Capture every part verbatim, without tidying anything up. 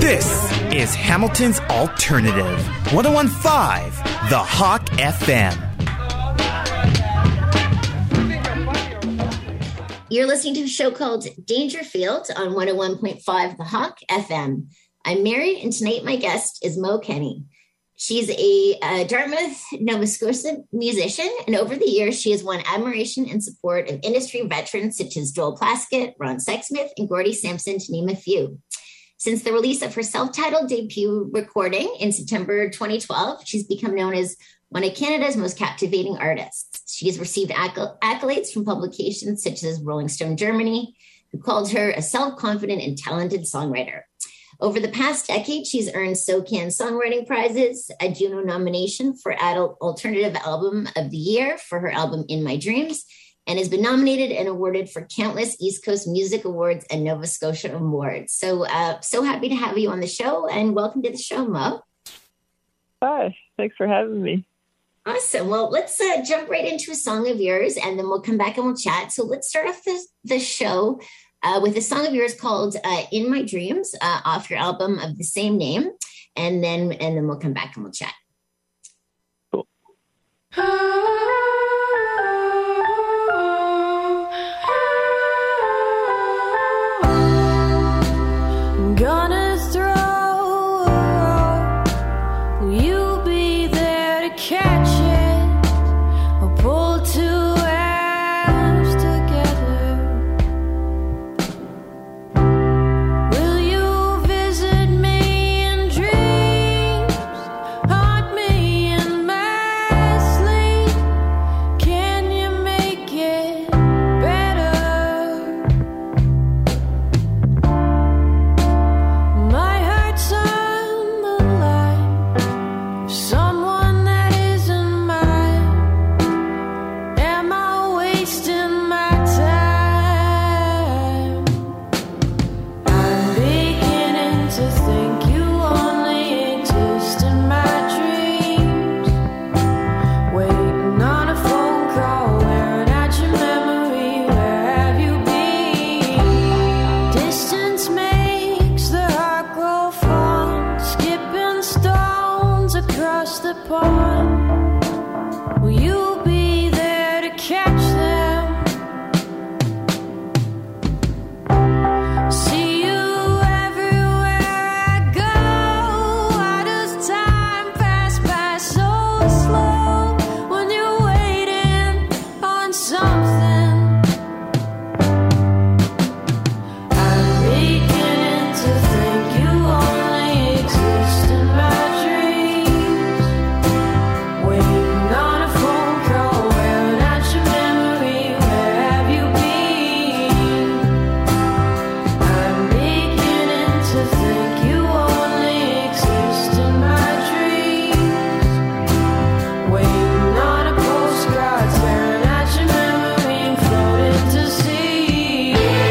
This is Hamilton's Alternative, one oh one point five, The Hawk F M. You're listening to a show called Dangerfield on one oh one point five The Hawk F M. I'm Mary, and tonight my guest is Mo Kenny. She's a, a Dartmouth, Nova Scotia musician, and over the years, she has won admiration and support of industry veterans such as Joel Plaskett, Ron Sexsmith, and Gordie Sampson, to name a few. Since the release of her self-titled debut recording in September twenty twelve, she's become known as one of Canada's most captivating artists. She has received acc- accolades from publications such as Rolling Stone Germany, who called her a self-confident and talented songwriter. Over the past decade, she's earned SOCAN Songwriting Prizes, a Juno nomination for Adult Alternative Album of the Year for her album In My Dreams, and has been nominated and awarded for countless East Coast Music Awards and Nova Scotia Awards. So, uh, so happy to have you on the show, and welcome to the show, Mo. Hi, thanks for having me. Awesome. Well, let's uh, jump right into a song of yours, and then we'll come back and we'll chat. So let's start off the, the show uh, with a song of yours called uh, In My Dreams, uh, off your album of the same name, and then and then we'll come back and we'll chat. Cool. Gonna throw a rope. Will you be there to catch it? I'll pull two arrows together. Will you visit me in dreams? Haunt me in my sleep? Can you make it better? My heart's on the line. Someone that isn't mine. Am I wasting my time? I'm beginning to think you only exist in my dreams. Waiting on a phone call, wearing out your memory. Where have you been? Distance makes the heart grow fond. Skipping stones across the pond. Will you be there to catch them? See you everywhere I go. Why does time pass by so slow when you're waiting on something? I'm beginning to think you only exist in my dreams. Waiting on a phone call, wearing out your memory. Where have you been? I'm beginning to think you only exist in my dreams. Waiting on a postcard, staring at your memory, floating to sea.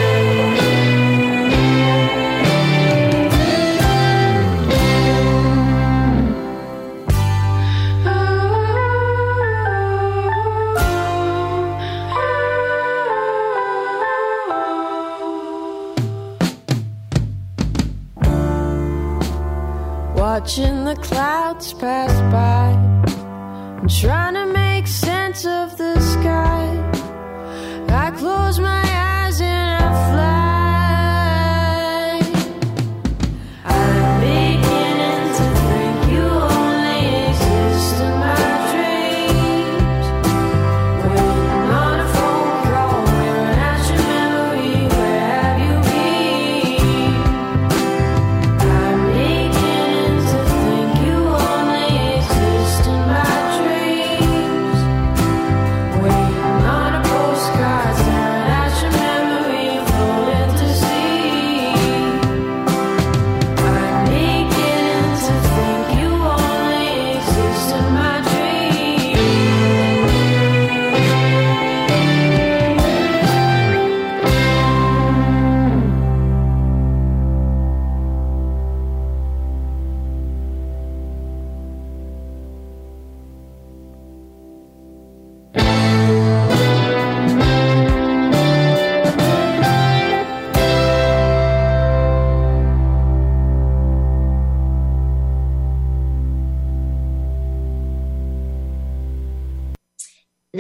Watching the clouds pass by, I'm trying to make sense of the sky. I close my eyes and I fly. I'm beginning to think you only exist in my dreams. Waiting on a phone call, wearing out your memory. Where have you been? I'm beginning to think you only exist in my dreams. Waiting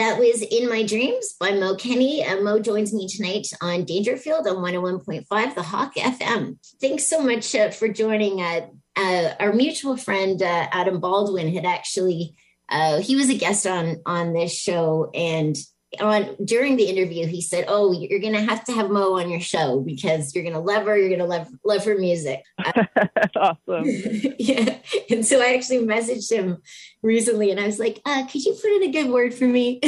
That was In My Dreams by Mo Kenny. Uh, Mo joins me tonight on Dangerfield on one oh one point five, The Hawk F M. Thanks so much uh, for joining. Uh, uh, our mutual friend, uh, Adam Baldwin, had actually, uh, he was a guest on, on this show, and on during the interview, he said, oh, you're going to have to have Mo on your show because you're going to love her. You're going to love, love her music. Uh, Awesome. Yeah. And so I actually messaged him recently and I was like, uh, could you put in a good word for me?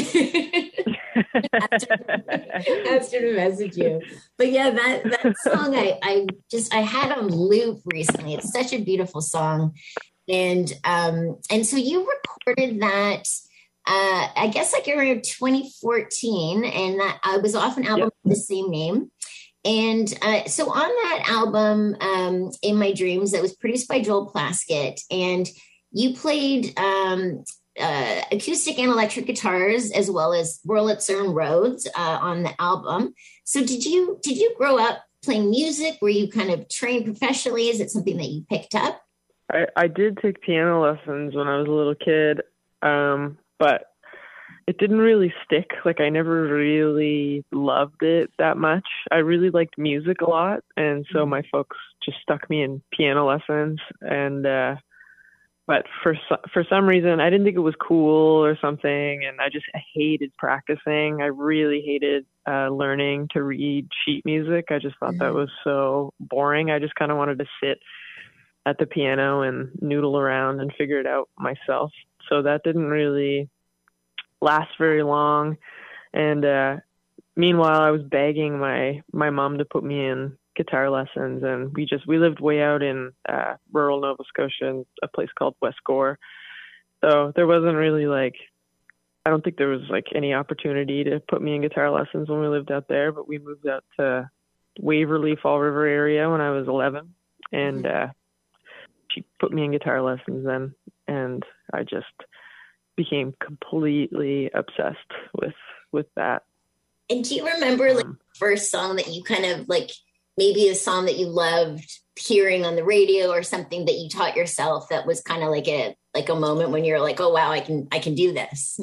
Asked her to message you. But yeah, that, that song, I, I just, I had on loop recently. It's such a beautiful song. And, um, and so you recorded that, Uh, I guess like around twenty fourteen, and that I was off an album yep. with the same name. And uh, so on that album, um, In My Dreams, that was produced by Joel Plaskett, and you played um, uh, acoustic and electric guitars as well as Wurlitzer and Rhodes uh, on the album. So did you did you grow up playing music? Were you kind of trained professionally? Is it something that you picked up? I, I did take piano lessons when I was a little kid. Um, But it didn't really stick. Like, I never really loved it that much. I really liked music a lot. And so my folks just stuck me in piano lessons. And, uh, but for, for some reason, I didn't think it was cool or something. And I just I hated practicing. I really hated uh, learning to read sheet music. I just thought that was so boring. I just kind of wanted to sit at the piano and noodle around and figure it out myself. So that didn't really last very long. And uh, meanwhile, I was begging my, my mom to put me in guitar lessons. And we just, we lived way out in uh, rural Nova Scotia in a place called West Gore. So there wasn't really like, I don't think there was like any opportunity to put me in guitar lessons when we lived out there, but we moved out to Waverly, Fall River area when I was eleven. And uh, she put me in guitar lessons then. And I just became completely obsessed with with that. And do you remember like the first song that you kind of like, maybe a song that you loved hearing on the radio or something that you taught yourself that was kind of like a like a moment when you're like, oh wow, I can I can do this?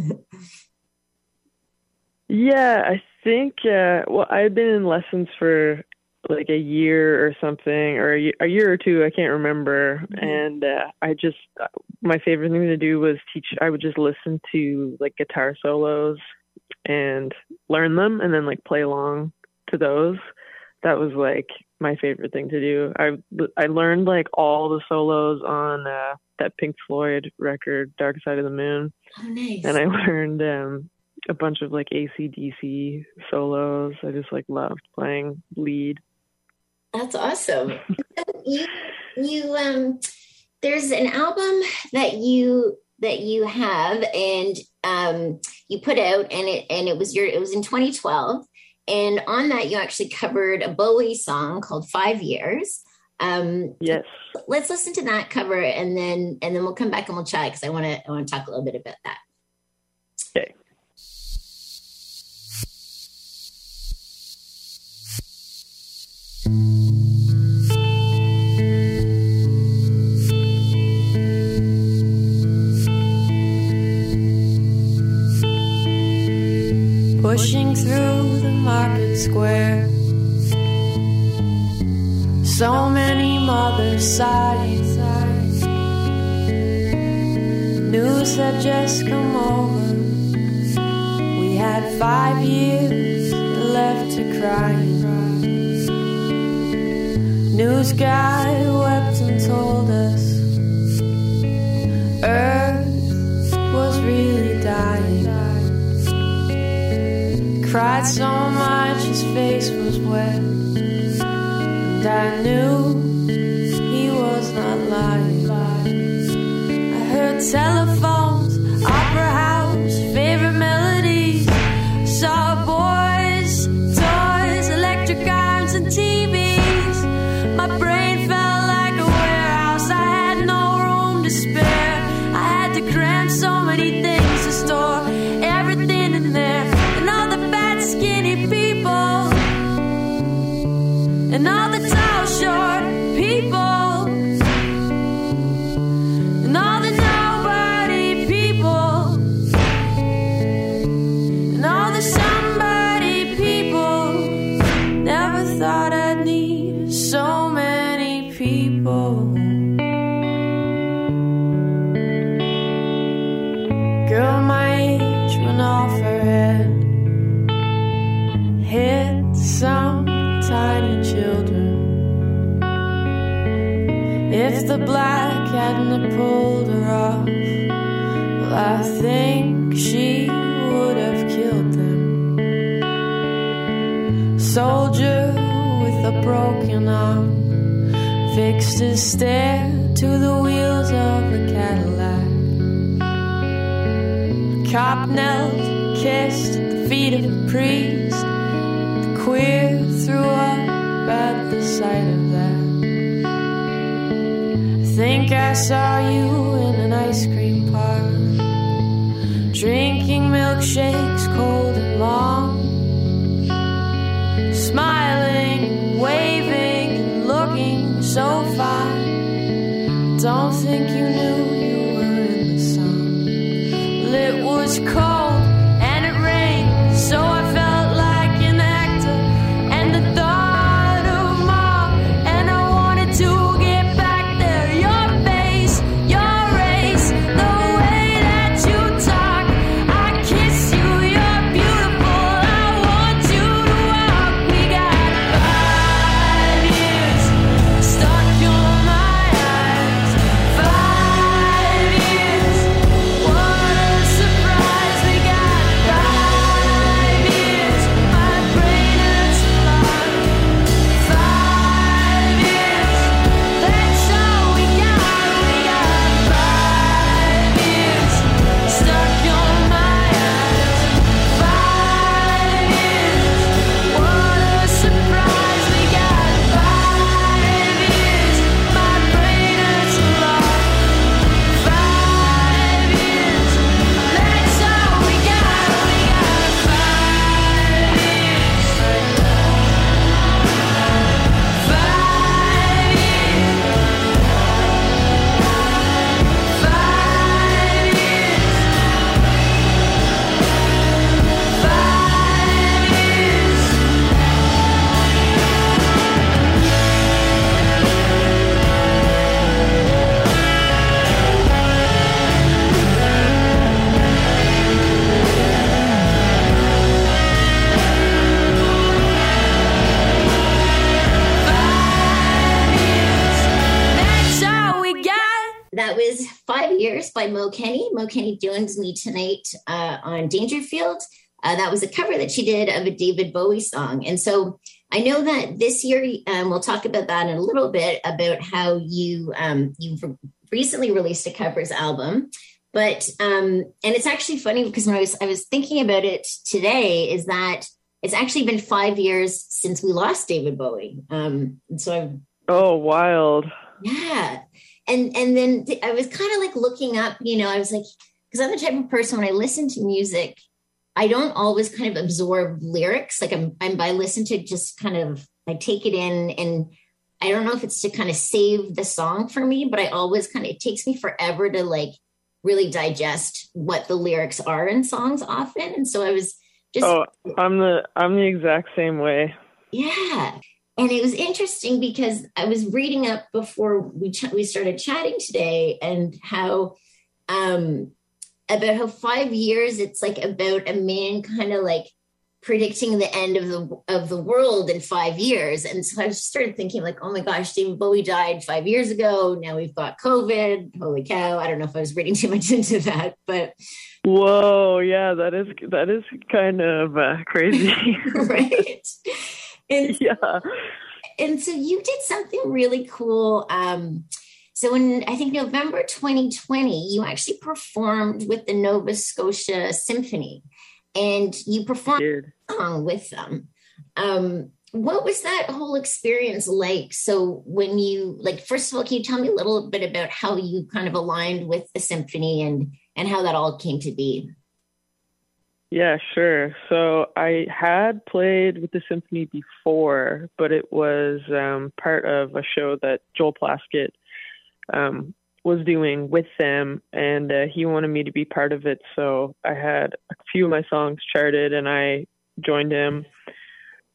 Yeah, I think uh, well, I've been in lessons for like a year or something, or a, a year or two, I can't remember. Mm-hmm. And uh, I just, my favorite thing to do was teach, I would just listen to like guitar solos and learn them and then like play along to those. That was like my favorite thing to do. I, I learned like all the solos on uh, that Pink Floyd record, Dark Side of the Moon. Oh, nice. And I learned um, a bunch of like A C D C solos. I just like loved playing lead. That's awesome. you, you, um, there's an album that you that you have, and um, you put out, and it and it was your it was in twenty twelve, and on that you actually covered a Bowie song called Five Years. Um, yes. Let's listen to that cover, and then and then we'll come back and we'll chat because I want to I want to talk a little bit about that. Okay. Pushing through the market square, so many mothers sighing. News had just come over. We had five years left to cry. News guy wept and told us Earth was really dying. Cried so much his face was wet, and I knew he was not lying. I heard telephones, opera house, favorite melodies, saw boys, toys, electric arms and T Vs. My brain felt like a warehouse, I had no room to spare. I had to cram so many things to store everything in there. Skinny people and all the tall, short people and all the nobody people. Girl my age went off her head, hit some tiny children. If the black hadn't pulled her off, well, I think she would have killed them. Soldier with a broken arm fixed his stare to the wheels of a Cadillac. A cop knelt, kissed the feet of the priest. The queer threw up at the sight of that. I think I saw you in an ice cream parlor, drinking milkshakes cold and long, smiling, waving, and looking so fine. Don't think you knew you were in the sun. Well, it was cold and it rained, so I felt like an actor, and the thought of mom, and I wanted to get back there. Your face, your race, the way that you talk, I kiss you, you're beautiful, I want you to walk. We got five years stuck in my eyes. Five years, what a surprise. We got five years, my brain hurts a lot. Five years, that's all we got. We got five years stuck in my eyes. Five years, what a surprise. We got five years, my brain hurts a lot. Five years, that's all we got. We got five years. Five years. Five years. Five years. That's all we got. That was Five Years by Mo Kenny. Mo Kenny joins me tonight uh, on Dangerfield. Uh, that was a cover that she did of a David Bowie song. And so I know that this year, um, we'll talk about that in a little bit, about how you, um, you've recently released a covers album. But, um, and it's actually funny because when I was, I was thinking about it today, is that it's actually been five years since we lost David Bowie. Um, and so I've Oh, wild. yeah. And and then th- I was kind of like looking up, you know, I was like, because I'm the type of person when I listen to music, I don't always kind of absorb lyrics. Like I'm, I'm I listen to just kind of, I take it in, and I don't know if it's to kind of save the song for me, but I always kind of, it takes me forever to like really digest what the lyrics are in songs often. And so I was just, Oh, I'm the I'm the exact same way. yeah. And it was interesting because I was reading up before we ch- we started chatting today, and how um, about how five years it's like about a man kind of like predicting the end of the of the world in five years. And so I just started thinking like, oh my gosh, David Bowie died five years ago. Now we've got COVID. Holy cow! I don't know if I was reading too much into that, but Whoa, yeah, that is that is kind of uh, crazy. right. And Yeah. and so you did something really cool. Um, so in, I think November twenty twenty, you actually performed with the Nova Scotia Symphony, and you performed Dude. a song with them. Um, what was that whole experience like? So when you, like, first of all, can you tell me a little bit about how you kind of aligned with the symphony, and, and how that all came to be? Yeah, sure. So I had played with the symphony before, but it was um, part of a show that Joel Plaskett um, was doing with them, and uh, he wanted me to be part of it. So I had a few of my songs charted, and I joined him.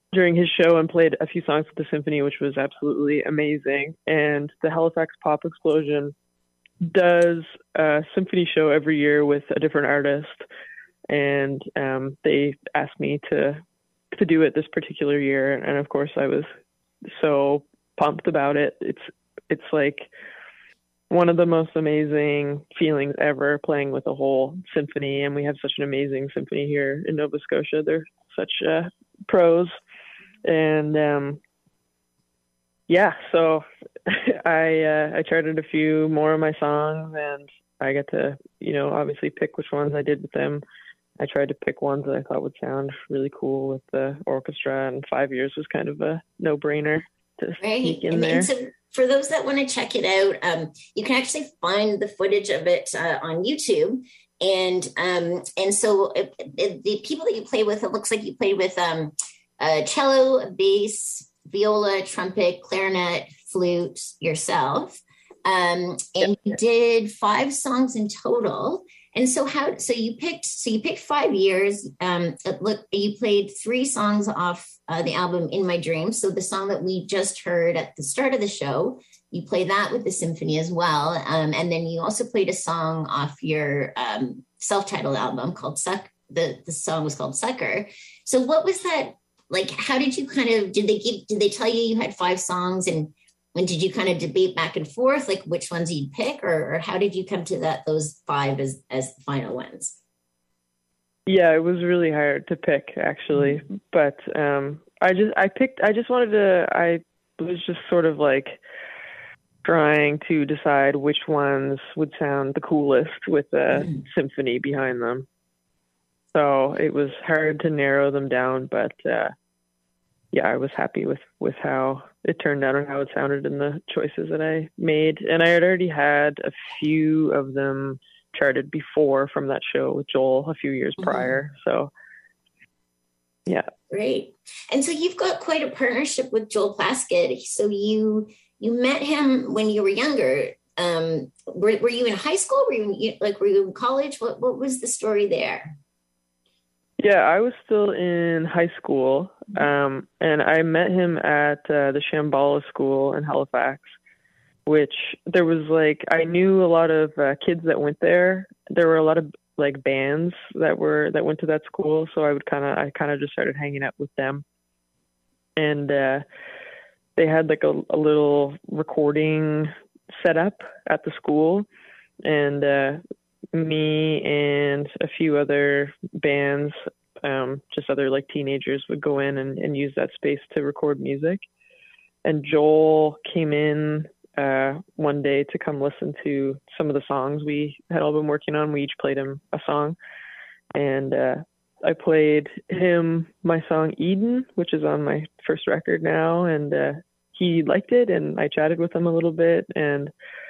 during his show and played a few songs with the symphony, which was absolutely amazing. And the Halifax Pop Explosion does a symphony show every year with a different artist. And um, they asked me to to do it this particular year. And of course I was so pumped about it. It's it's like one of the most amazing feelings ever, playing with a whole symphony. And we have such an amazing symphony here in Nova Scotia. They're such uh, pros. And um, yeah, so I uh, I charted a few more of my songs, and I got to, you know, obviously pick which ones I did with them. I tried to pick ones that I thought would sound really cool with the orchestra, and five years was kind of a no-brainer to right. sneak in and, there. And so for those that want to check it out, um, you can actually find the footage of it uh, on YouTube. And um, and so it, it, the people that you play with, it looks like you played with um, uh, cello, bass, viola, trumpet, clarinet, flute, yourself. Um, and you did five songs in total. And so how, so you picked, so you picked five years, um, look, you played three songs off uh, the album In My Dreams. So the song that we just heard at the start of the show, you play that with the symphony as well. Um, and then you also played a song off your um, self-titled album called Suck. The, the song was called Sucker. So what was that? Like, how did you kind of, did they give, did they tell you you had five songs, and when did you kind of debate back and forth, like which ones you'd pick, or, or how did you come to that, those five as, as the final ones? Yeah, it was really hard to pick, actually. Mm-hmm. But um, I just, I picked, I just wanted to, I was just sort of like trying to decide which ones would sound the coolest with a mm-hmm. symphony behind them. So it was hard to narrow them down, but uh, yeah, I was happy with, with how it turned out and how it sounded in the choices that I made. And I had already had a few of them charted before from that show with Joel a few years mm-hmm. prior. So yeah. Great. And so you've got quite a partnership with Joel Plaskett. So you, you met him when you were younger. Um, were, were you in high school? Were you in, like, were you in college? What, what was the story there? Yeah, I was still in high school, um, and I met him at uh, the Shambhala School in Halifax, which there was like, I knew a lot of uh, kids that went there. There were a lot of like bands that were, that went to that school. So I would kind of, I kind of just started hanging out with them. And uh, they had like a, a little recording set up at the school, and uh, me and a few other bands, um, just other like teenagers, would go in and, and use that space to record music. And Joel came in uh, one day to come listen to some of the songs we had all been working on. We each played him a song, and uh, I played him my song Eden, which is on my first record now, and uh, he liked it, and I chatted with him a little bit, and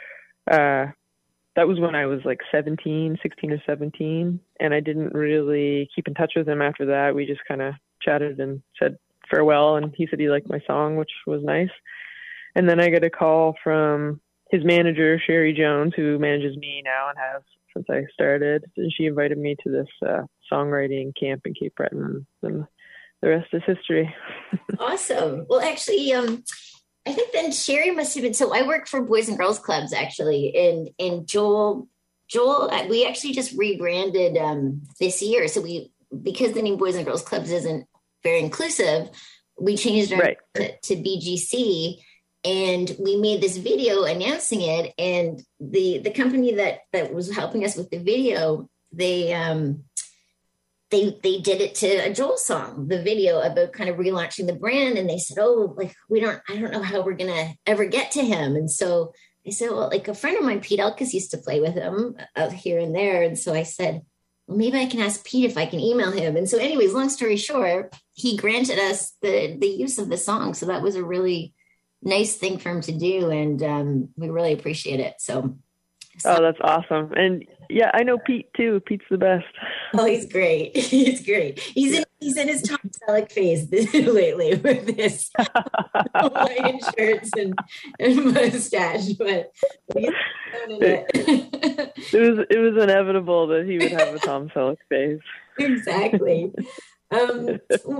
uh, that was when I was like seventeen, sixteen or seventeen, and I didn't really keep in touch with him after that. We just kind of chatted and said farewell, and he said he liked my song, which was nice. And then I got a call from his manager, Sherry Jones, who manages me now and has since I started, and she invited me to this uh, songwriting camp in Cape Breton, and the rest is history. Awesome. Well, actually, um, I think then Sherry must have been, so I work for Boys and Girls Clubs actually. And, and Joel, Joel, we actually just rebranded um, this year. So we, because the name Boys and Girls Clubs isn't very inclusive, we changed our right. to, to B G C, and we made this video announcing it. And the, the company that, that was helping us with the video, they, um, They they did it to a Joel song, the video about kind of relaunching the brand. And they said, oh, like, we don't, I don't know how we're going to ever get to him. And so I said, well, like a friend of mine, Pete Elkis, used to play with him uh, here and there. And so I said, well, maybe I can ask Pete if I can email him. And so anyways, long story short, he granted us the, the use of the song. So that was a really nice thing for him to do. And um, we really appreciate it. So. So. Oh, that's awesome. And yeah, I know Pete too. Pete's the best. Oh, he's great. He's great. He's in he's in his Tom Selleck phase lately with his Hawaiian shirts and, and mustache, but he's it. it was it was inevitable that he would have a Tom Selleck phase. Exactly. Um,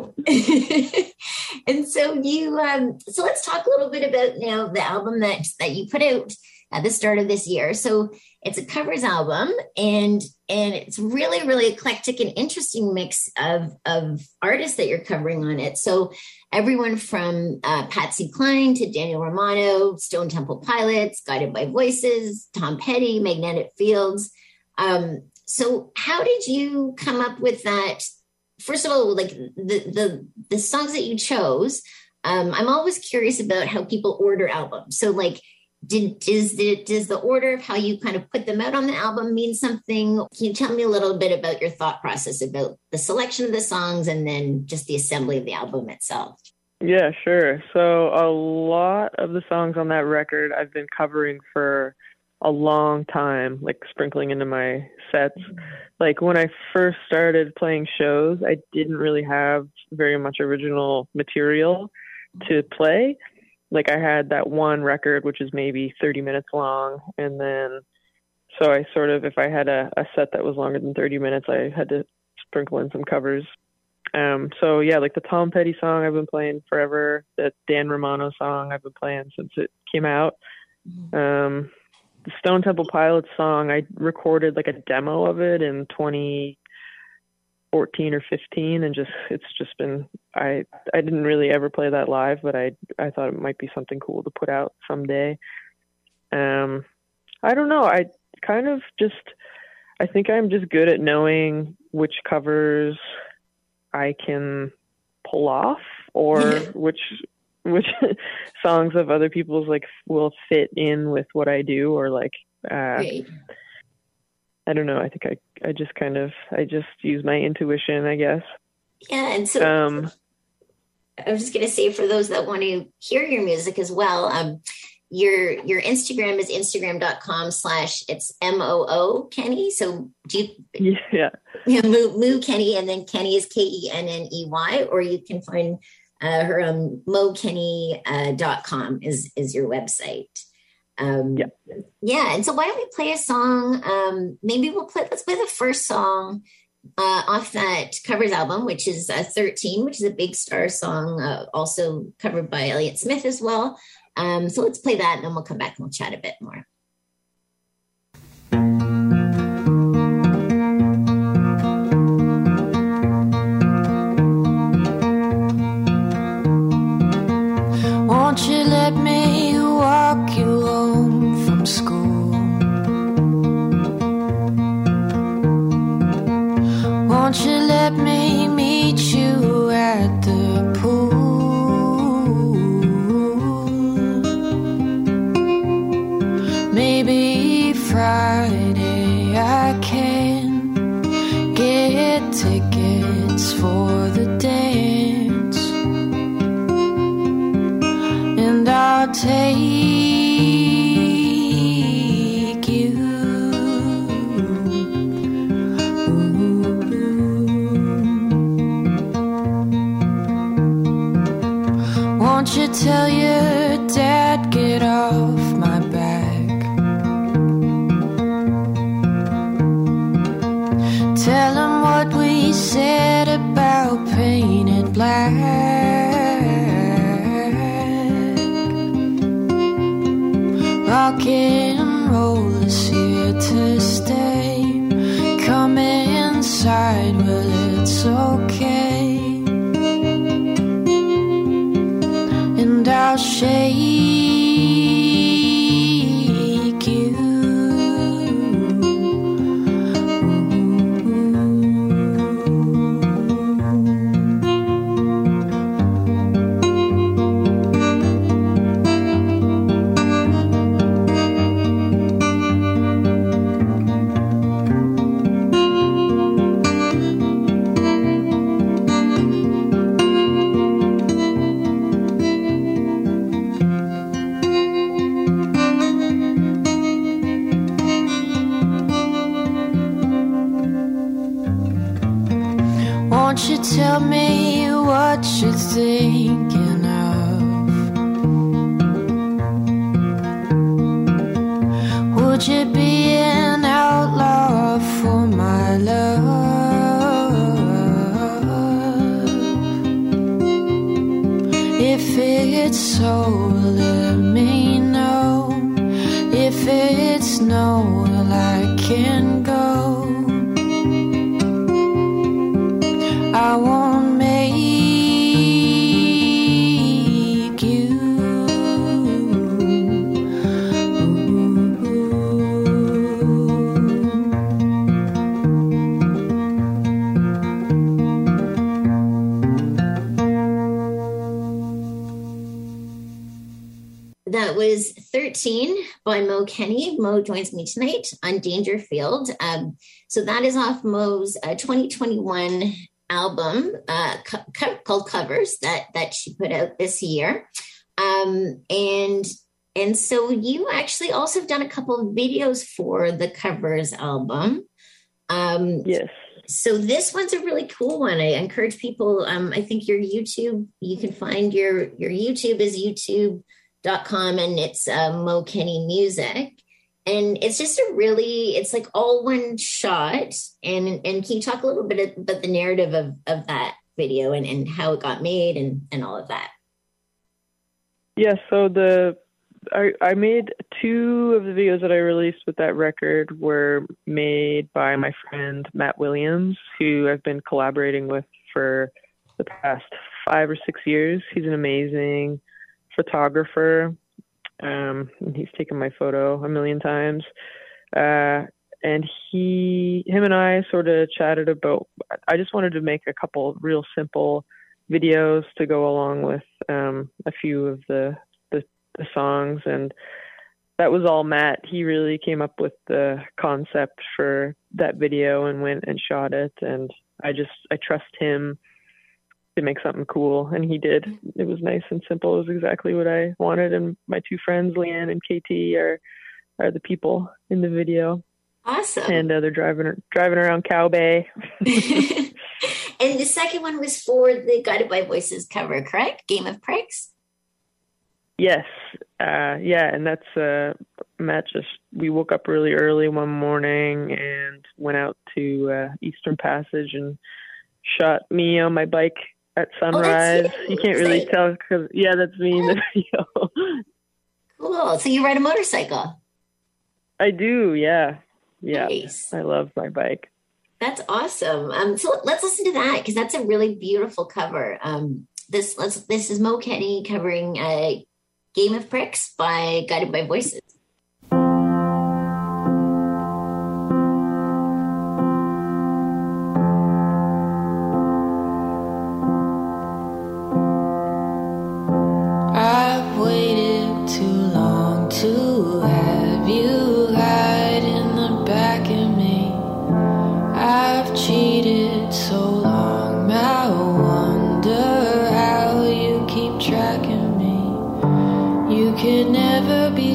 and so you, um, so let's talk a little bit about, you know, the album that, that you put out at the start of this year. So it's a covers album, and, and it's really, really eclectic and interesting mix of, of artists that you're covering on it. So everyone from uh, Patsy Cline to Daniel Romano, Stone Temple Pilots, Guided by Voices, Tom Petty, Magnetic Fields. Um, so how did you come up with that? First of all, like the the the songs that you chose, um, I'm always curious about how people order albums. So like, did does the does the order of how you kind of put them out on the album mean something? Can you tell me a little bit about your thought process about the selection of the songs and then just the assembly of the album itself? Yeah, sure. So a lot of the songs on that record I've been covering for a long time, like sprinkling into my sets. Like when I first started playing shows, I didn't really have very much original material to play. Like I had that one record, which is maybe thirty minutes long. And then, so I sort of, if I had a, a set that was longer than thirty minutes, I had to sprinkle in some covers. Um, so yeah, like the Tom Petty song I've been playing forever, the Dan Romano song I've been playing since it came out. Um, The Stone Temple Pilots song, I recorded like a demo of it in twenty fourteen or fifteen, and just it's just been I I didn't really ever play that live, but I I thought it might be something cool to put out someday. Um, I don't know. I kind of just I think I'm just good at knowing which covers I can pull off, or which. which songs of other people's like will fit in with what I do, or like uh right. I don't know, I think I I just kind of I just use my intuition, I guess. Yeah, and so um I was just gonna say, for those that want to hear your music as well, um your your Instagram is instagram.com slash it's M O O Kenny. So do you yeah yeah Moo, Moo Kenny, and then Kenny is K E N N E Y, or you can find Uh, her um, mo kenny dot com is is your website. Um, yeah. Yeah. And so why don't we play a song? Um, maybe we'll play, let's play the first song uh, off that covers album, which is uh, thirteen, which is a Big Star song, uh, also covered by Elliott Smith as well. Um, so let's play that, and then we'll come back and we'll chat a bit more. Won't you let me walk you home from school? Won't you let me meet you at the pool? Maybe Friday I can get tickets for the dance, and I'll take you. Ooh. Won't you tell your dad, get off my back? Tell him what we said about painted black. Rock and roll is here to stay. Come inside, well, it's okay. And I'll shake you. Won't you tell me what you're thinking of? Would you be an outlaw for my love? it's so, let me know. If it's no, well, I can go. I won't make you. That was thirteen by Mo Kenny. Mo joins me tonight on Dangerfield. Um, so that is off Mo's uh, twenty twenty-one album uh, co- co- called Covers that that she put out this year. Um, and and so you actually also have done a couple of videos for the Covers album. Um, Yes. So this one's a really cool one. I encourage people. Um, I think your YouTube, you can find your your YouTube is YouTube. dot com and it's uh, Mo Kenny Music, and it's just a really, it's like all one shot. And and can you talk a little bit about the narrative of, of that video and, and how it got made and, and all of that? Yeah, so the I, I made two of the videos that I released with that record were made by my friend Matt Williams, who I've been collaborating with for the past five or six years. He's an amazing photographer. Um, and he's taken my photo a million times. Uh, and he, him and I sort of chatted about, I just wanted to make a couple real simple videos to go along with um, a few of the, the, the songs. And that was all Matt. He really came up with the concept for that video and went and shot it. And I just, I trust him to make something cool, and he did. It was nice and simple. It was exactly what I wanted, and my two friends, Leanne and K T, are are the people in the video. Awesome. And uh, they're driving driving around Cow Bay. And the second one was for the Guided by Voices cover, correct? Game of Pricks? Yes. Uh, yeah, and that's uh, Matt just, we woke up really early one morning and went out to uh, Eastern Passage and shot me on my bike at sunrise. Oh, you. you can't really like, tell because, yeah, that's me in the video. Cool. So you ride a motorcycle? I do, yeah. Yeah. Nice. I love my bike. That's awesome. Um, so let's listen to that because that's a really beautiful cover. Um, this let's this is Mo Kenny covering uh, Game of Pricks by Guided by Voices. I've waited too long to have you hide in the back of me. I've cheated so long, I wonder how you keep tracking me. You could never be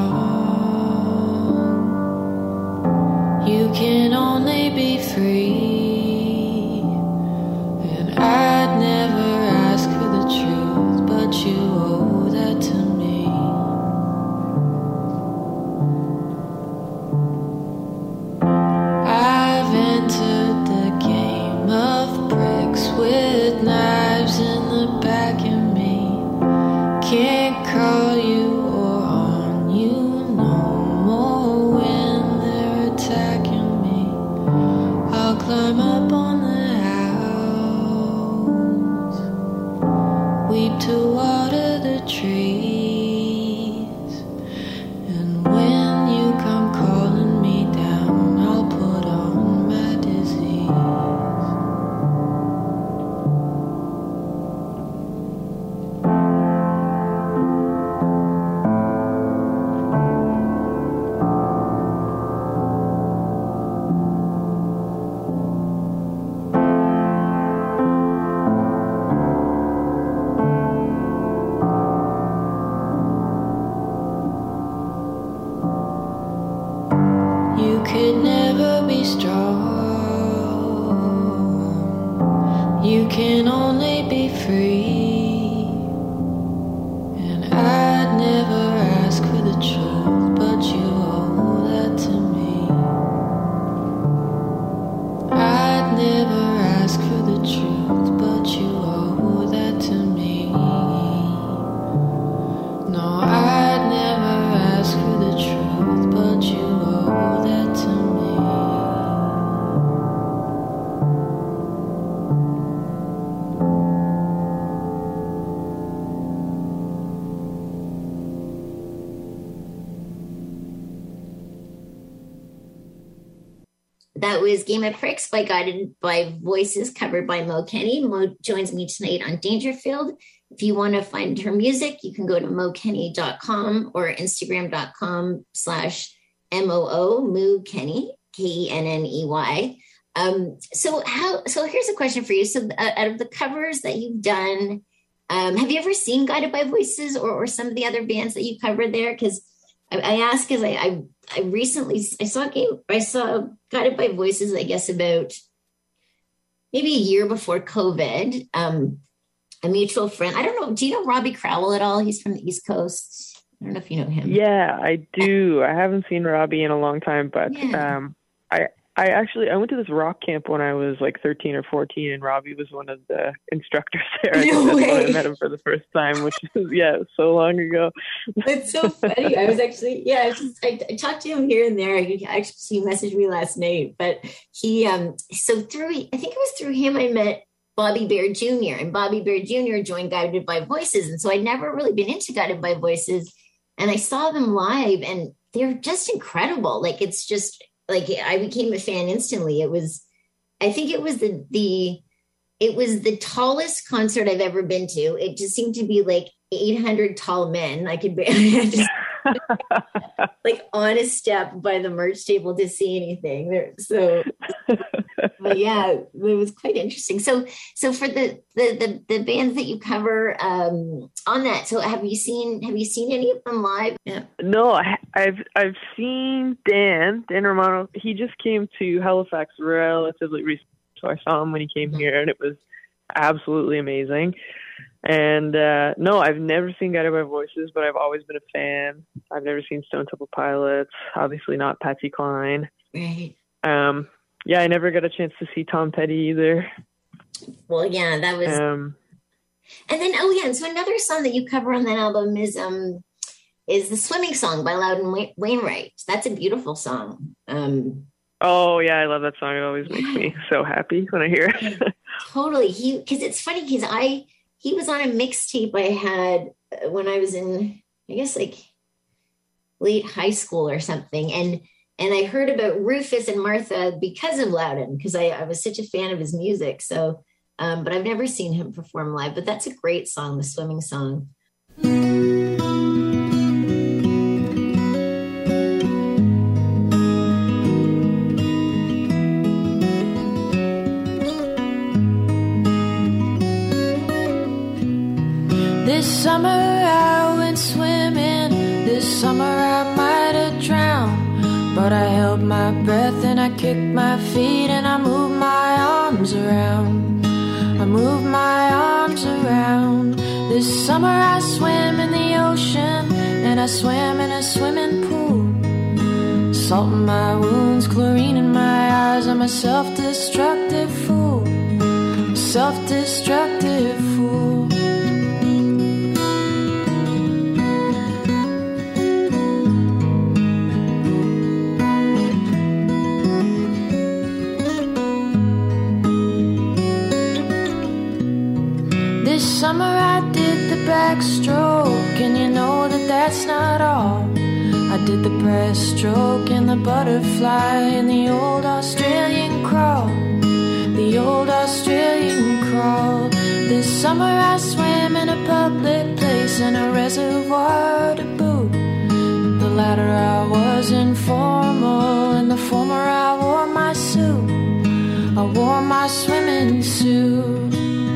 strong. You can only be free. And I'd never ask for the truth, but you owe that to me. I've entered the game of bricks with knives in the back of me. Can't call you or on you no more when they're attacking me. I'll climb up on the house, weep to water the trees, and when you come calling me down, I'll put on my disease. You could never be strong. You can only be free. And I'd never ask for the truth, but you owe that to me. I'd never ask for the truth, but you owe that to me. that was Game of Pricks by Guided by Voices, covered by Mo Kenny. Mo joins me tonight on Dangerfield. If you want to find her music, you can go to mo kenny dot com or instagram dot com slash M O O, Moo Kenny, K E N N E Y. Um, so how? So here's a question for you. So uh, out of the covers that you've done, um, have you ever seen Guided by Voices or, or some of the other bands that you covered there? Because I, I ask because I, I I recently I saw game I saw Guided by Voices, I guess about maybe a year before COVID. Um, a mutual friend. I don't know. Do you know Robbie Crowell at all? He's from the East Coast. I don't know if you know him. Yeah, I do. I haven't seen Robbie in a long time, but Yeah. um, I I actually I went to this rock camp when I was like thirteen or fourteen, and Robbie was one of the instructors there. I No think that's when I way. met him for the first time, which is yeah, so long ago. It's so funny. I was actually, yeah, I, just, I, I talked to him here and there. He actually he messaged me last night, but he, um, so through, I think it was through him I met Bobby Bear Junior and Bobby Bear Junior joined Guided by Voices. And so I'd never really been into Guided by Voices, and I saw them live and they're just incredible. Like, it's just like, I became a fan instantly. It was, I think it was the, the, it was the tallest concert I've ever been to. It just seemed to be like eight hundred tall men. I could barely just like on a step by the merch table to see anything there. So, but yeah, it was quite interesting. So, so for the, the, the, the bands that you cover um, on that, so have you seen, have you seen any of them live? Yeah. No, I, I've I've seen Dan Dan Romano. He just came to Halifax relatively recently, so I saw him when he came Mhm. here, and it was absolutely amazing. And uh, no, I've never seen Guided by Voices, but I've always been a fan. I've never seen Stone Temple Pilots, obviously not Patsy Cline. Right. Um, yeah, I never got a chance to see Tom Petty either. Well, yeah, that was, Um, and then, oh yeah, and so another song that you cover on that album is, um, is the Swimming Song by Loudon Wain- Wainwright. That's a beautiful song. Um, oh, yeah, I love that song. It always makes me so happy when I hear it. Totally. He, because it's funny because I, he was on a mixtape I had uh, when I was in, I guess like late high school or something. And, and I heard about Rufus and Martha because of Loudon, because I, I was such a fan of his music. So, um, but I've never seen him perform live, but that's a great song, the Swimming Song. This summer I went swimming. This summer I might have drowned, but I held my breath and I kicked my feet and I moved my arms around. I moved my arms around. This summer I swam in the ocean and I swam in a swimming pool. Salt in my wounds, chlorine in my eyes. I'm a self-destructive fool. Self-destructive fool. This summer I did the backstroke, and you know that that's not all. I did the breaststroke and the butterfly and the old Australian crawl. The old Australian crawl. This summer I swam in a public place in a reservoir to boot. The latter I was informal, and the former I wore my suit. I wore my swimming suit.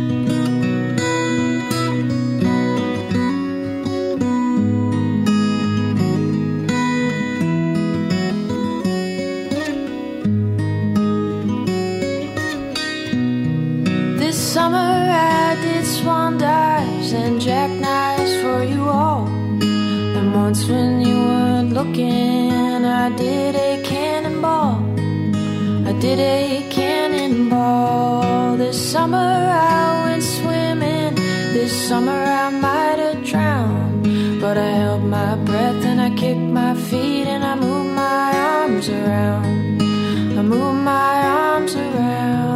Summer I did swan dives and jackknives for you all. And once when you weren't looking, I did a cannonball. I did a cannonball. This summer I went swimming. This summer I might have drowned, but I held my breath and I kicked my feet and I moved my arms around. I moved my arms around.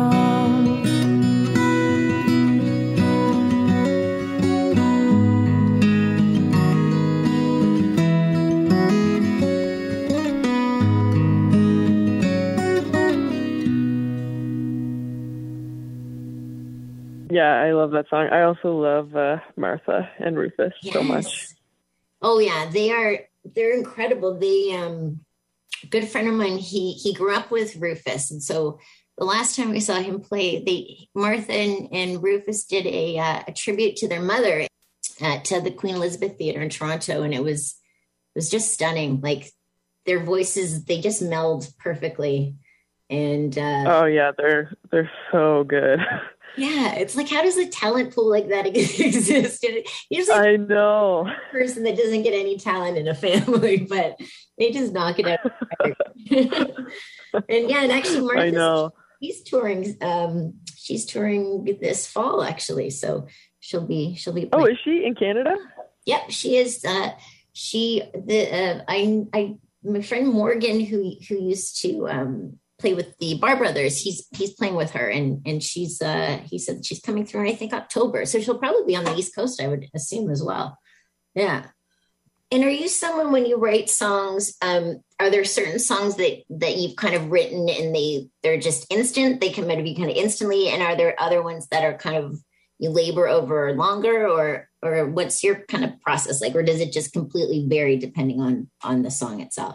I love that song. I also love uh, Martha and Rufus Yes. so much. Oh yeah, they are. They're incredible. They, um, a good friend of mine. He he grew up with Rufus, and so the last time we saw him play, they Martha and, and Rufus did a uh, a tribute to their mother at uh, the Queen Elizabeth Theatre in Toronto, and it was it was just stunning. Like their voices, they just meld perfectly. And uh, oh yeah, they're they're so good. Yeah, it's like, how does a talent pool like that exist? Usually, I know. A person that doesn't get any talent in a family, but they just knock it out. And yeah, and actually, Martha's, I know. She's touring. Um, she's touring this fall, actually. So she'll be she'll be. Oh, is she in Canada? Yep, she is. Uh, she the uh, I I my friend Morgan who who used to. Um, play with the Bar Brothers. He's he's playing with her, and and she's uh he said she's coming through in I think October, so she'll probably be on the East Coast, I would assume, as well. Yeah. And are you someone, when you write songs, um are there certain songs that that you've kind of written and they they're just instant, they come out of you kind of instantly, and are there other ones that are kind of you labor over longer, or or what's your kind of process like, or does it just completely vary depending on on the song itself?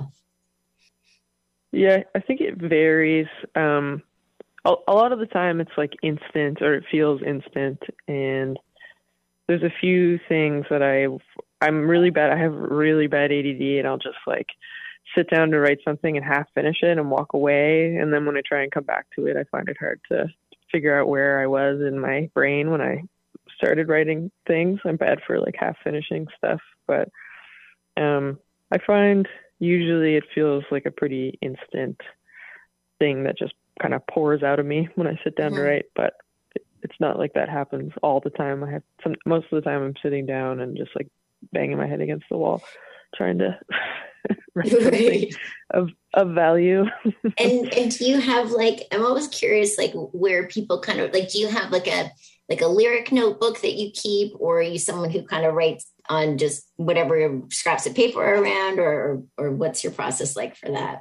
Yeah, I think it varies. Um, a, a lot of the time it's like instant, or it feels instant. And there's a few things that I, I'm really bad. I have really bad A D D, and I'll just like sit down to write something and half finish it and walk away. And then when I try and come back to it, I find it hard to figure out where I was in my brain when I started writing things. I'm bad for like half finishing stuff, but um, I find usually it feels like a pretty instant thing that just kind of pours out of me when I sit down mm-hmm. to write, but it's not like that happens all the time. I have some, most of the time I'm sitting down and just like banging my head against the wall, trying to write something of, of value. and and do you have like, I'm always curious, like where people kind of like, do you have like a, like a lyric notebook that you keep, or are you someone who kind of writes on just whatever scraps of paper are around, or or what's your process like for that?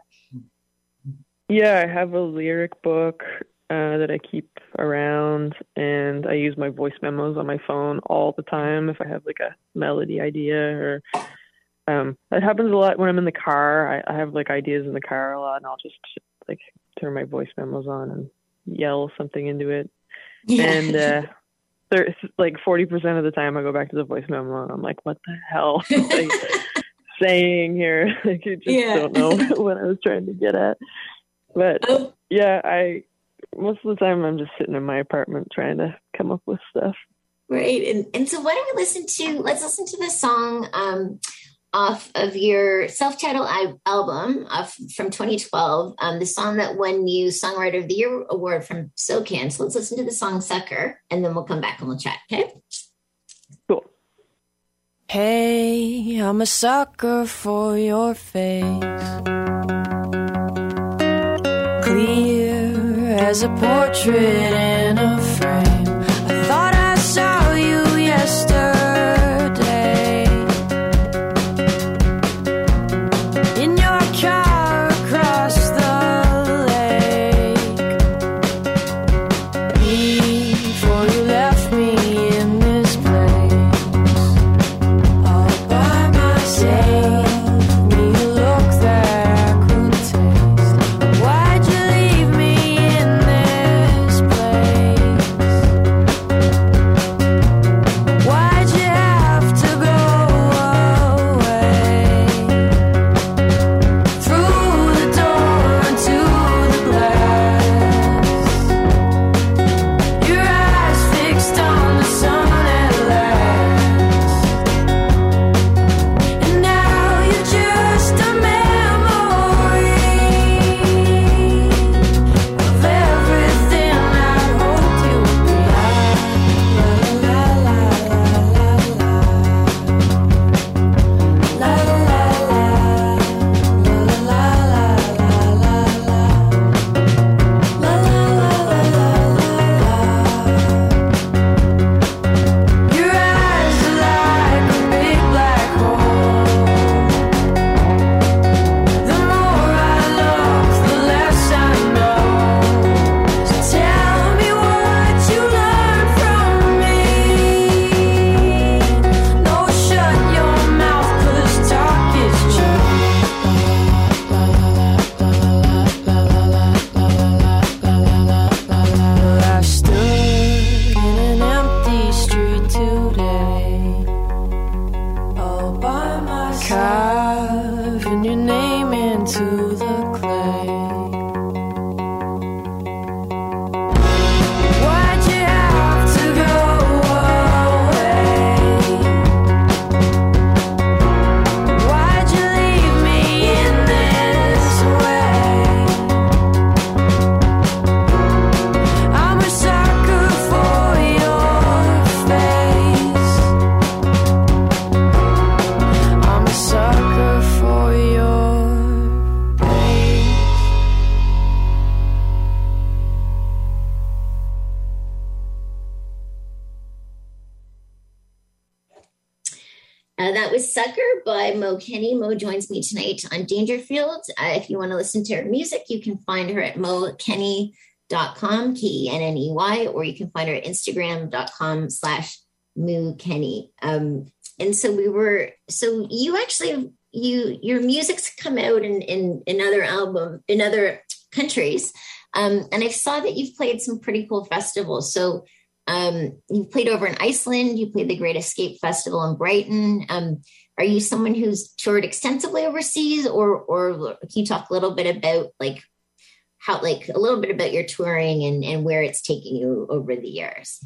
Yeah, I have a lyric book uh, that I keep around, and I use my voice memos on my phone all the time if I have like a melody idea, or um, that happens a lot when I'm in the car. I, I have like ideas in the car a lot, and I'll just like turn my voice memos on and yell something into it. Yeah. And uh, there's like forty percent of the time I go back to the voice memo and I'm like, what the hell am I saying here? Like, you just yeah. don't know what I was trying to get at. But oh. yeah, I most of the time I'm just sitting in my apartment trying to come up with stuff. Right. And and so why don't we listen to, let's listen to the song um, off of your self-titled album off from twenty twelve, um, the song that won you Songwriter of the Year award from SoCan. So let's listen to the song Sucker, and then we'll come back and we'll chat, okay? Cool. Hey, I'm a sucker for your face, clear as a portrait in a frame. I thought I saw you yesterday in your car across the lake, before you left me in this place all by myself. Me a look that I could taste. Why'd you leave me in this place? into the clay. Why'd you have to go away? Why'd you leave me in this way? I'm a sucker for your face. I'm a sucker for your face. Uh, that was Sucker by Mo Kenny. Mo joins me tonight on Dangerfield. Uh, if you want to listen to her music, you can find her at mo kenny dot com, K E N N E Y, or you can find her at instagram dot com slash Moo Kenny. Um, and so we were, so you actually, you, your music's come out in, in, in other album, in other countries. Um, and I saw that you've played some pretty cool festivals. So Um, you played over in Iceland, you played the Great Escape Festival in Brighton. Um, are you someone who's toured extensively overseas, or, or can you talk a little bit about like how, like a little bit about your touring and, and where it's taken you over the years?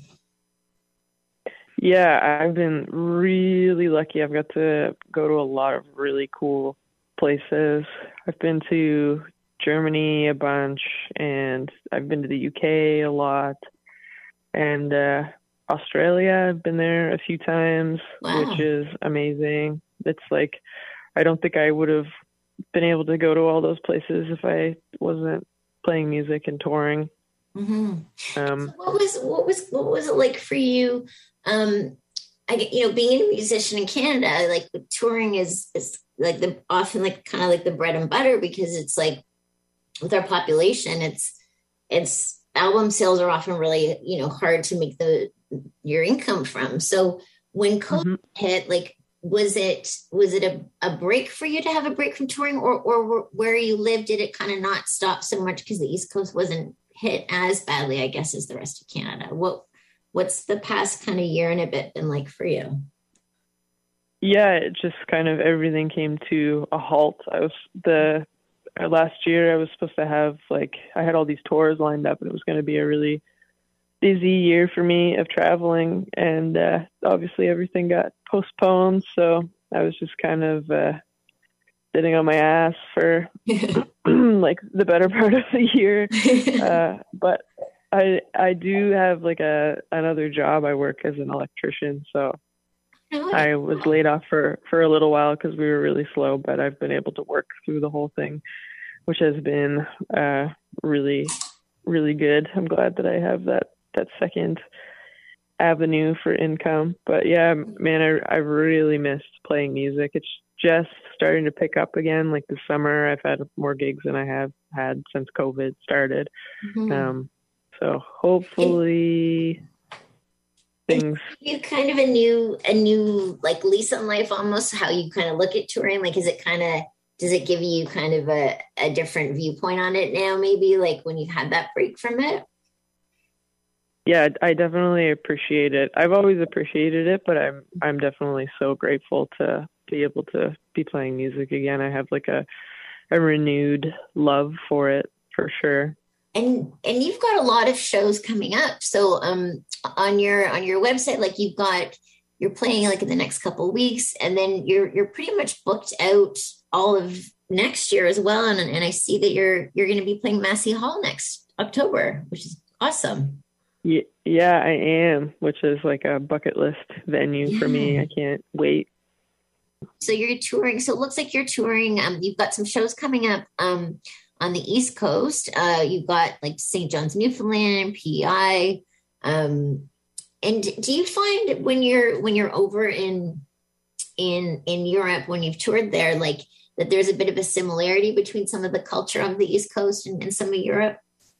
Yeah, I've been really lucky. I've got to go to a lot of really cool places. I've been to Germany a bunch, and I've been to the U K a lot. And uh, Australia, I've been there a few times, Wow. which is amazing. It's like, I don't think I would have been able to go to all those places if I wasn't playing music and touring. Mm-hmm. Um, So what was what was what was it like for you? Um, I get- you know, being a musician in Canada, like the touring is is like the often like kind of like the bread and butter, because it's like with our population, it's it's album sales are often really, you know, hard to make the your income from. So when COVID Mhm. hit, like was it was it a, a break for you to have a break from touring, or or where you lived, did it kind of not stop so much because the East Coast wasn't hit as badly, I guess, as the rest of Canada? What what's the past kind of year and a bit been like for you? yeah, it just kind of everything came to a halt. I was the uh, last year I was supposed to have like I had all these tours lined up, and it was going to be a really busy year for me of traveling, and uh, obviously everything got postponed. So I was just kind of uh, sitting on my ass for like the better part of the year. Uh, but I I do have like a another job. I work as an electrician, so I was laid off for, for a little while because we were really slow, but I've been able to work through the whole thing, which has been uh, really, really good. I'm glad that I have that, that second avenue for income. But yeah, man, I, I really missed playing music. It's just starting to pick up again. Like this summer, I've had more gigs than I have had since COVID started. Mhm. Um, so hopefully things. You kind of a new a new like lease on life, almost how you kind of look at touring. Like, is it kind of, does it give you kind of a, a different viewpoint on it now, maybe, like when you've had that break from it? Yeah, I definitely appreciate it. I've always appreciated it, but I'm I'm definitely so grateful to be able to be playing music again. I have like a a renewed love for it, for sure. And and you've got a lot of shows coming up. So um on your on your website, like you've got, you're playing like in the next couple of weeks, and then you're you're pretty much booked out all of next year as well. And and I see that you're you're going to be playing Massey Hall next October, which is awesome. Yeah, yeah, I am, which is like a bucket list venue for me. Yeah. I can't wait. So you're touring. So it looks like you're touring. Um, you've got some shows coming up um, on the East Coast. Uh, you've got like Saint John's, Newfoundland, P E I. Um, and do you find when you're when you're over in in in Europe, when you've toured there, like that there's a bit of a similarity between some of the culture of the East Coast and, and some of Europe,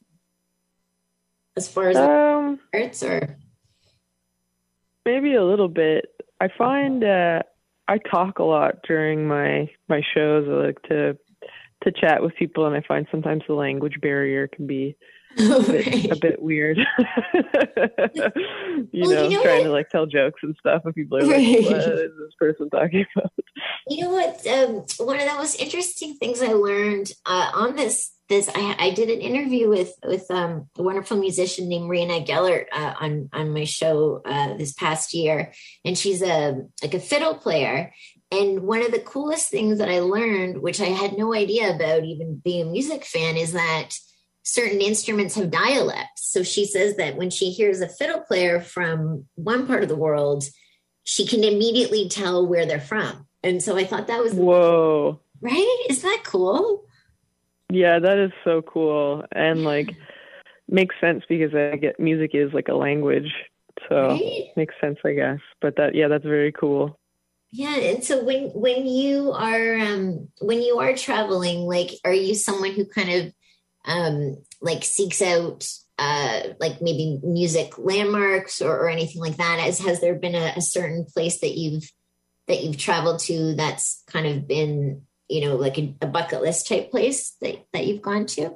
as far as Um, arts, or maybe a little bit. I find uh, I talk a lot during my my shows. I like to to chat with people, and I find sometimes the language barrier can be a bit, a bit weird. you Well, know, you know trying what? to like tell jokes and stuff, and people are like, Right. "What is this person talking about?" You know what? Um, one of the most interesting things I learned uh, on this this I, I did an interview with with um, a wonderful musician named Rena Gellert uh, on on my show uh, this past year, and she's a like a fiddle player. And one of the coolest things that I learned, which I had no idea about, even being a music fan, is that certain instruments have dialects. So she says that when she hears a fiddle player from one part of the world, she can immediately tell where they're from. And so I thought that was Whoa. right. Is that cool? Yeah, that is so cool, and like makes sense because I get music is like a language, so Right? makes sense, I guess. But that, yeah, that's very cool. Yeah. And so when when you are um when you are traveling, like are you someone who kind of um like seeks out uh like maybe music landmarks or, or anything like that? As has there been a, a certain place that you've that you've traveled to that's kind of been, you know, like a, a bucket list type place that, that you've gone to?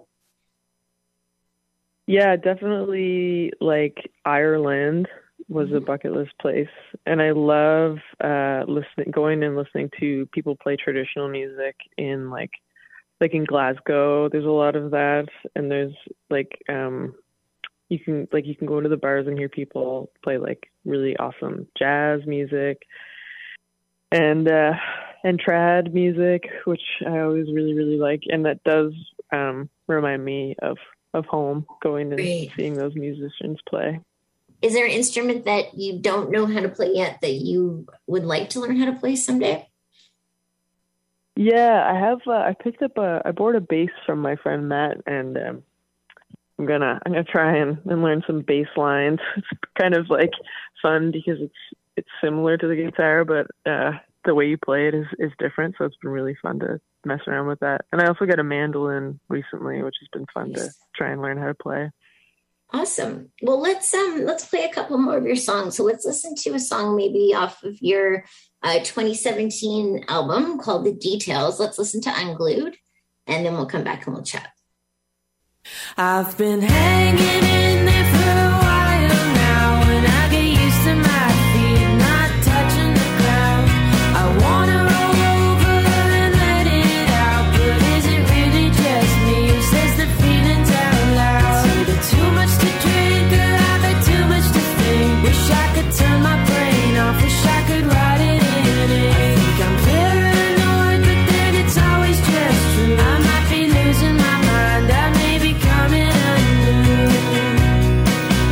Yeah, definitely. Like Ireland was a bucket list place, and I love uh, listening, going and listening to people play traditional music in like, like in Glasgow. There's a lot of that, and there's like, um, you can like you can go into the bars and hear people play like really awesome jazz music, and uh, and trad music, which I always really really like, and that does um, remind me of. of home, going and Right. seeing those musicians play. Is there an instrument that you don't know how to play yet that you would like to learn how to play someday? Yeah, I have. Uh, I picked up a. I bought a bass from my friend Matt, and um, I'm gonna. I'm gonna try and, and learn some bass lines. It's kind of like fun because it's it's similar to the guitar, but uh, the way you play it is is different. So it's been really fun to mess around with that. And I also got a mandolin recently, which has been fun to try and learn how to play. Awesome. Well, let's um let's play a couple more of your songs. So let's listen to a song maybe off of your uh, twenty seventeen album called The Details. Let's listen to Unglued, and then we'll come back and we'll chat. I've been hanging in there for a while now, and I get used to my feet not touching the ground. I wanna roll over and let it out, but is it really just me who says the feelings out loud? It's either too much to drink or I've had too much to think. Wish I could turn my brain off, wish I could write it in ink. I think I'm paranoid, but then it's always just true. I might be losing my mind, I may be coming unglued.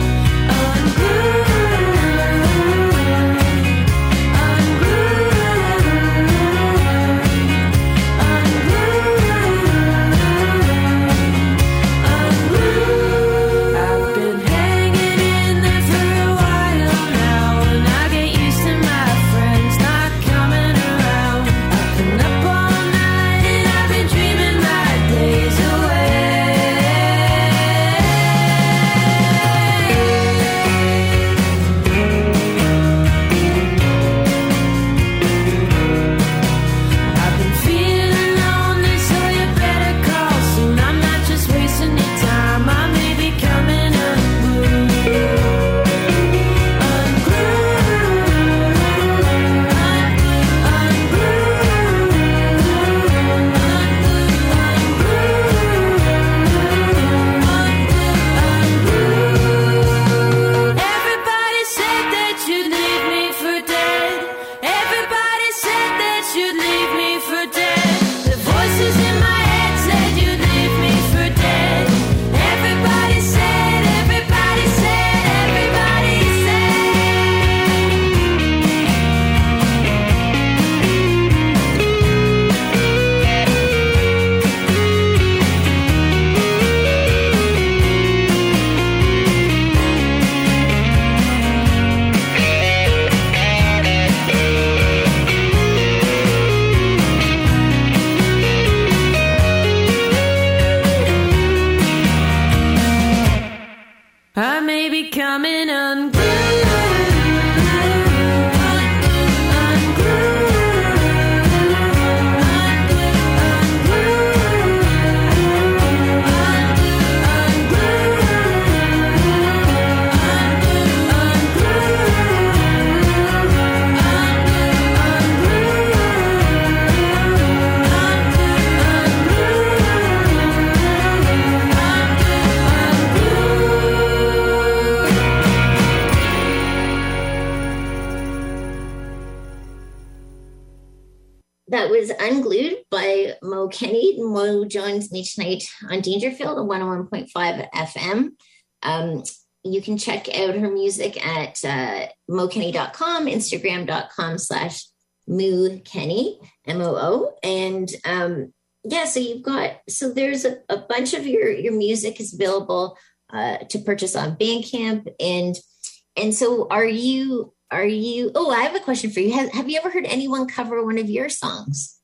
Mo Kenny. Mo joins me tonight on Dangerfield on one oh one point five F M. Um, you can check out her music at uh, mo kenny dot com, instagram dot com slash moo kenny, M O O. And um, yeah, so you've got, so there's a, a bunch of your, your music is available uh, to purchase on Bandcamp. And, and so are you, are you, oh, I have a question for you. Have, have you ever heard anyone cover one of your songs?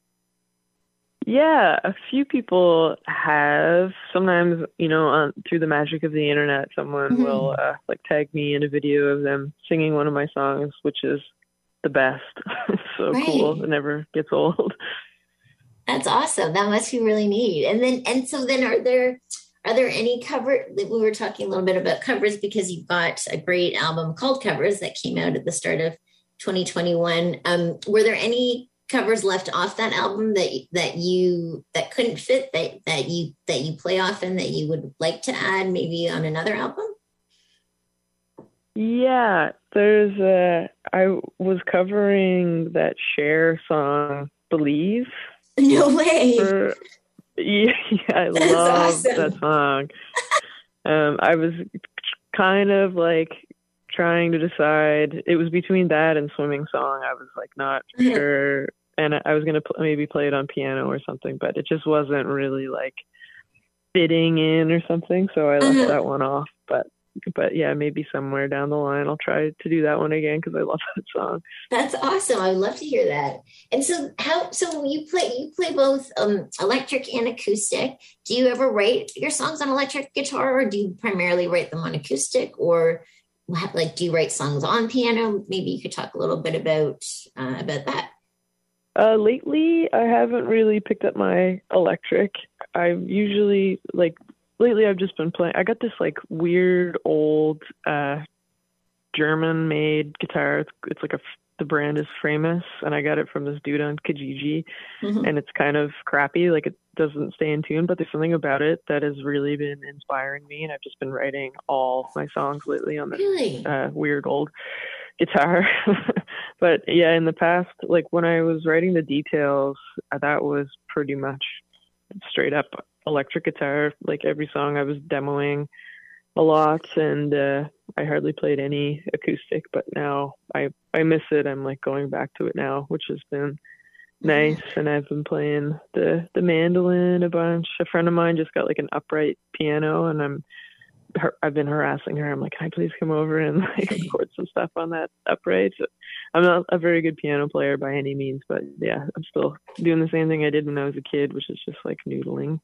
Yeah, a few people have. Sometimes, you know, on, through the magic of the internet, someone mm-hmm. will uh, like tag me in a video of them singing one of my songs, which is the best. So right. Cool. It never gets old. That's awesome. That must be really neat. And then, and so then are there, are there any cover, we were talking a little bit about covers because you've got a great album called Covers that came out at the start of twenty twenty-one. Um, were there any covers left off that album that, that you, that couldn't fit, that, that you, that you play often that you would like to add maybe on another album? Yeah, there's a, I was covering that Cher song, Believe. No way. For, yeah, yeah, I That's love awesome. That song. um, I was kind of like trying to decide. It was between that and Swimming Song. I was like not mm-hmm. sure, and I was gonna pl- maybe play it on piano or something, but it just wasn't really like fitting in or something. So I left mm-hmm. that one off. But but yeah, maybe somewhere down the line I'll try to do that one again because I love that song. That's awesome. I would love to hear that. And so how so you play you play both um, electric and acoustic. Do you ever write your songs on electric guitar, or do you primarily write them on acoustic, or like do you write songs on piano? Maybe you could talk a little bit about uh, about that. Uh, lately, I haven't really picked up my electric. I've usually like lately I've just been playing. I got this like weird old uh, German-made guitar. It's, it's like a the brand is Framus, and I got it from this dude on Kijiji, mm-hmm. and it's kind of crappy. Like it doesn't stay in tune, but there's something about it that has really been inspiring me, and I've just been writing all my songs lately on this really? uh, weird old guitar. But yeah, in the past, like when I was writing the details, uh, that was pretty much straight up electric guitar. Like every song I was demoing a lot, and uh, I hardly played any acoustic, but now I, I miss it. I'm like going back to it now, which has been nice. And I've been playing the, the mandolin a bunch. A friend of mine just got like an upright piano, and I'm her, I've been harassing her. I'm like, can I please come over and like record some stuff on that upright? So I'm not a very good piano player by any means, but yeah, I'm still doing the same thing I did when I was a kid, which is just like noodling.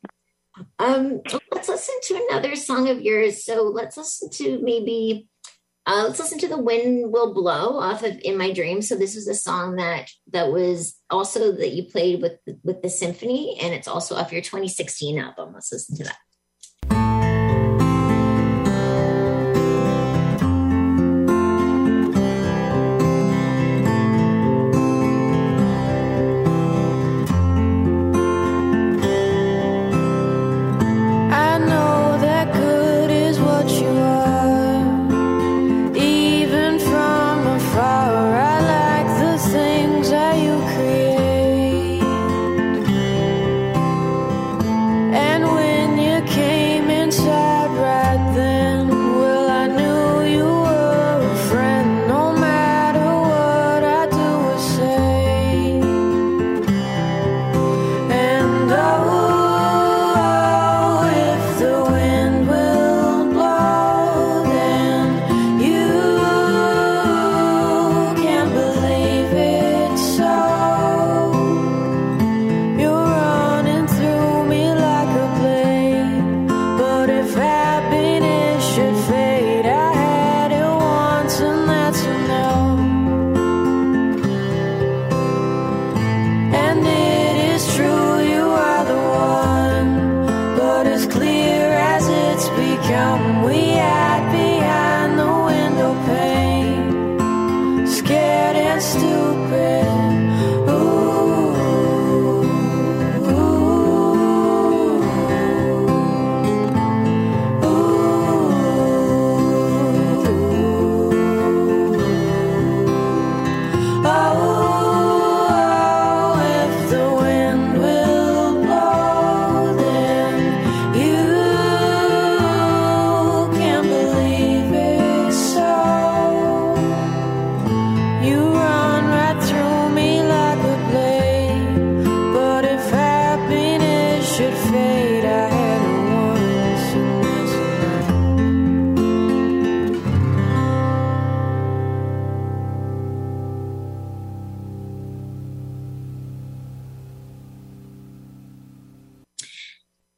Um, let's listen to another song of yours. So let's listen to maybe, uh, let's listen to The Wind Will Blow off of In My Dreams. So this was a song that, that was also that you played with, with the symphony, and it's also off your twenty sixteen album. Let's listen to that. Oh, if the wind will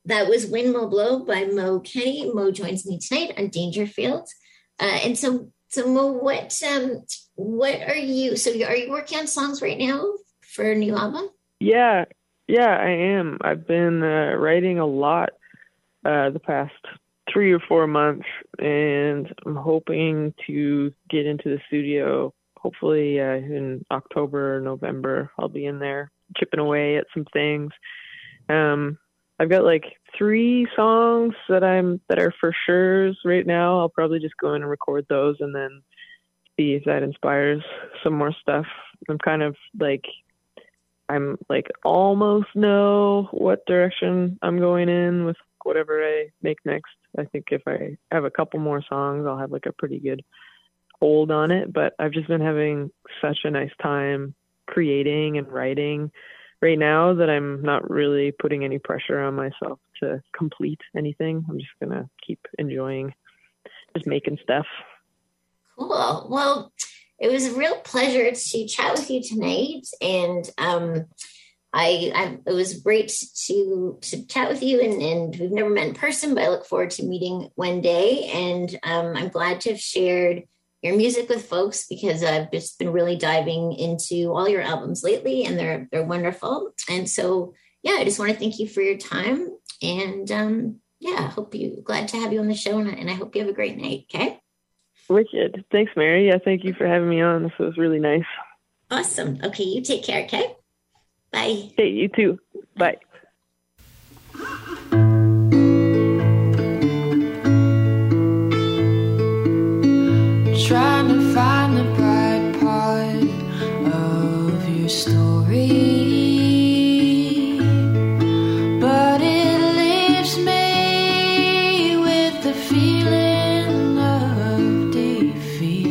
that was Wind Will Blow by Mo Kenny. Mo joins me tonight on Dangerfield. Uh, and so, so Mo, what, um, what are you, so are you working on songs right now for a new album? Yeah, yeah, I am. I've been uh, writing a lot uh, the past three or four months, and I'm hoping to get into the studio hopefully uh, in October or November. I'll be in there chipping away at some things. Um, I've got like three songs that I'm that are for sure right now. I'll probably just go in and record those and then see if that inspires some more stuff. I'm kind of like I'm like almost know what direction I'm going in with whatever I make next. I think if I have a couple more songs, I'll have like a pretty good hold on it. But I've just been having such a nice time creating and writing right now that I'm not really putting any pressure on myself to complete anything. I'm just going to keep enjoying just making stuff. Cool. Well, it was a real pleasure to chat with you tonight. And um, I, I, it was great to to chat with you. And, and we've never met in person, but I look forward to meeting one day. And um, I'm glad to have shared your music with folks because I've just been really diving into all your albums lately, and they're they're wonderful. And so, yeah, I just want to thank you for your time. And um, yeah, I hope you glad to have you on the show, and, and I hope you have a great night. Okay. Wicked. Thanks, Mary. Yeah, thank you for having me on. This was really nice. Awesome. Okay, you take care. Okay. Bye. Hey, you too. Bye. Trying to find the bright part of your story, but it leaves me with the feeling of defeat.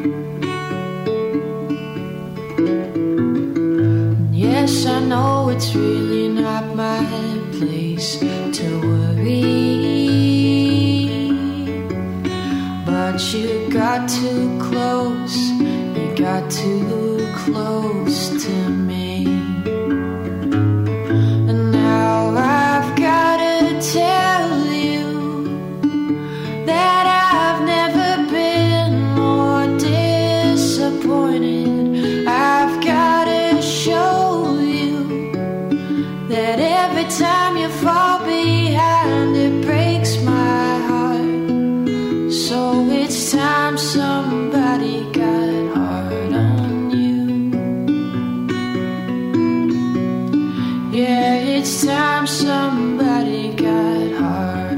Yes, I know it's really not my place to worry, but you got too close, you got too close to me. And now I've gotta tell you that I've never been more disappointed. I've gotta show you that every time you fall behind, it breaks my heart. So it's time somebody got hard on you. Yeah, it's time somebody got hard